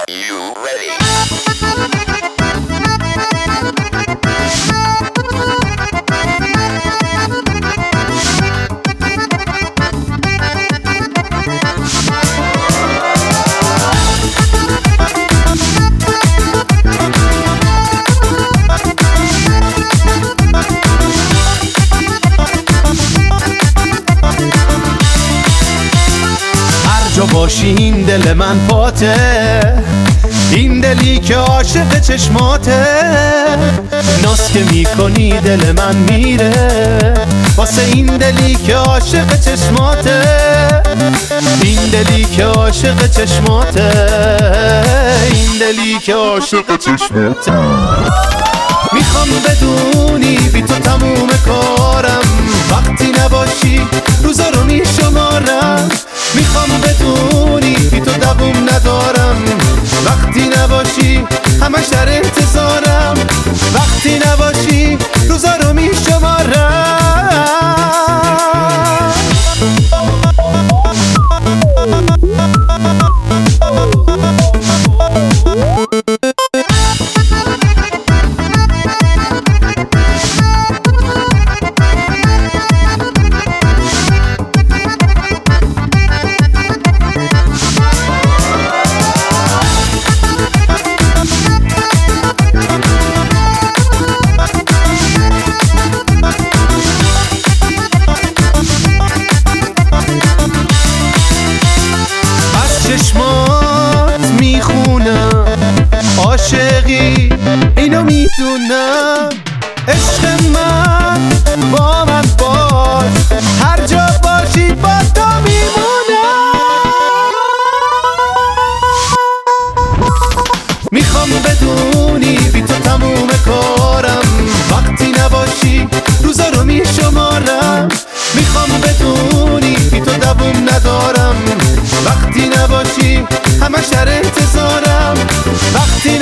you ready? جو باشی این دل من پاته، این دلی که عاشق چشماته. ناز که میکنی دل من میره، واسه این دلی که عاشق چشماته. این دلی که عاشق چشماته، این دلی که عاشق چشماته. میخوام بدونی بی تو تموم کارم، وقتی نباشی روزا رو میشمارم. میخوام بدونی بی تو دووم ندارم، وقتی نباشی همش در انتظارم. وقتی نباشی روزا رو میشمارم. چشمات میخونم عاشقی، اینو میدونم. عشق من با من باش، هر جا باشی با تو میمونم. میخوام بدونی بی تو تموم کارم، وقتی نباشی روزا رو میشمارم. میخوام بدونی بی تو دووم ندارم، وقتی نباشی همش در انتظارم. وقتی